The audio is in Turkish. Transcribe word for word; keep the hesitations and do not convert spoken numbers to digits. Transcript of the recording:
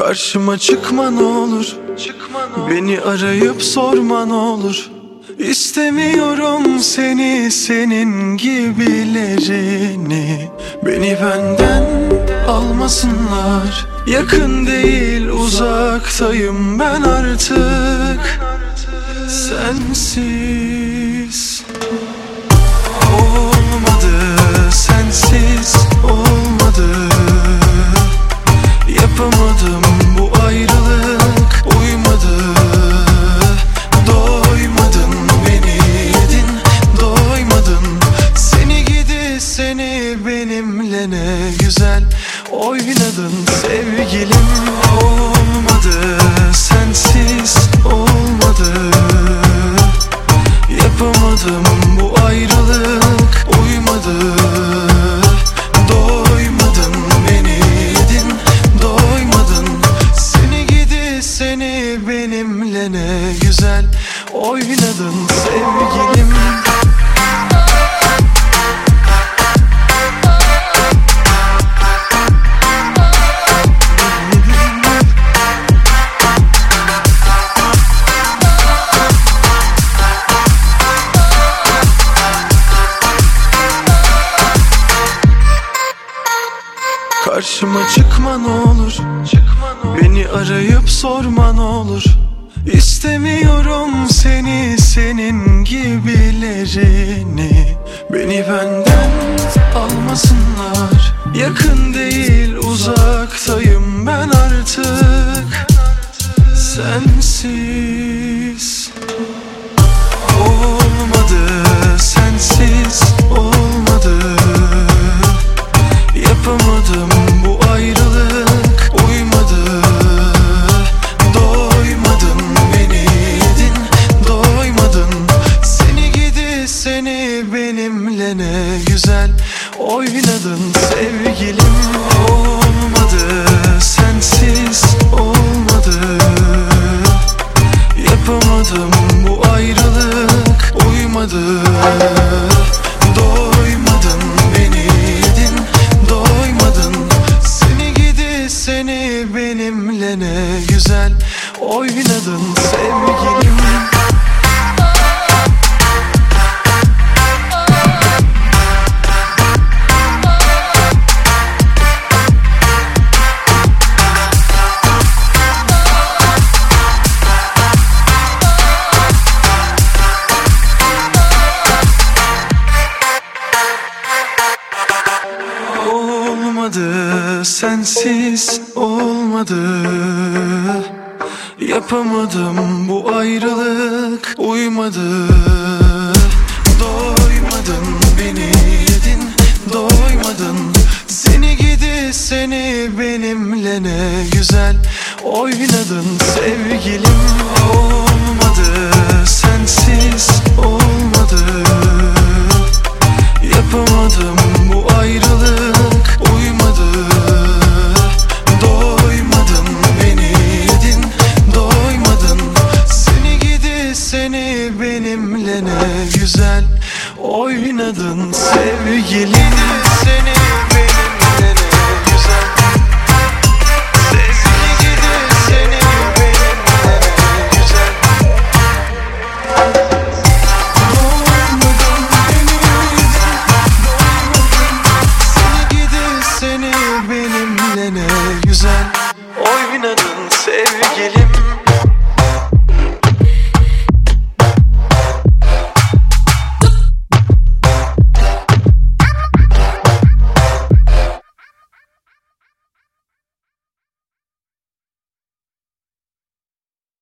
Karşıma çıkma ne olur, beni arayıp sorma ne olur. İstemiyorum seni, senin gibilerini. Beni benden almasınlar. Yakın değil uzaktayım ben artık. Sensiz olmadı, sensiz olmadı. Yapamadım bu ayrılık, uymadı. Doymadın beni yedin, doymadın. Seni gidi seni benimle ne güzel oynadın sevgilim. Olmadı, sensiz olmadı. Yapamadım bu ayrılık, uymadı. Doymadın beni yedin, doymadın. Seni gidi seni benimle ne güzel oynadın sevgilim. Karşıma çıkma ne olur, beni arayıp sorma ne olur. İstemiyorum seni, senin gibilerini. Beni benden almasınlar. Yakın değil uzaktayım ben artık. Sensiz olmadı, sensiz olmadı. Yapamadım bu ayrılık, uymadı. Doymadın beni yedin, doymadın. Seni gidi seni benimle ne güzel oynadın sevgilim. Olmadı, sensiz olmadı. Yapamadım bu ayrılık, uymadı. Doymadın beni yedin, doymadın. Seni gidi seni benimle ne güzel oynadın sevgilim. Olmadı, sensiz olmadı. Yapamadım bu ayrılık, uymadı. Doymadın beni yedin, doymadın. Seni gidi seni benimle ne güzel oynadın sevgilim. Olmadı, sensiz olmadı. Yapamadım bu ayrılık, uymadı. Doymadın beni yedin, doymadın. Seni gidi seni benimle ne güzel oynadın sevgilim.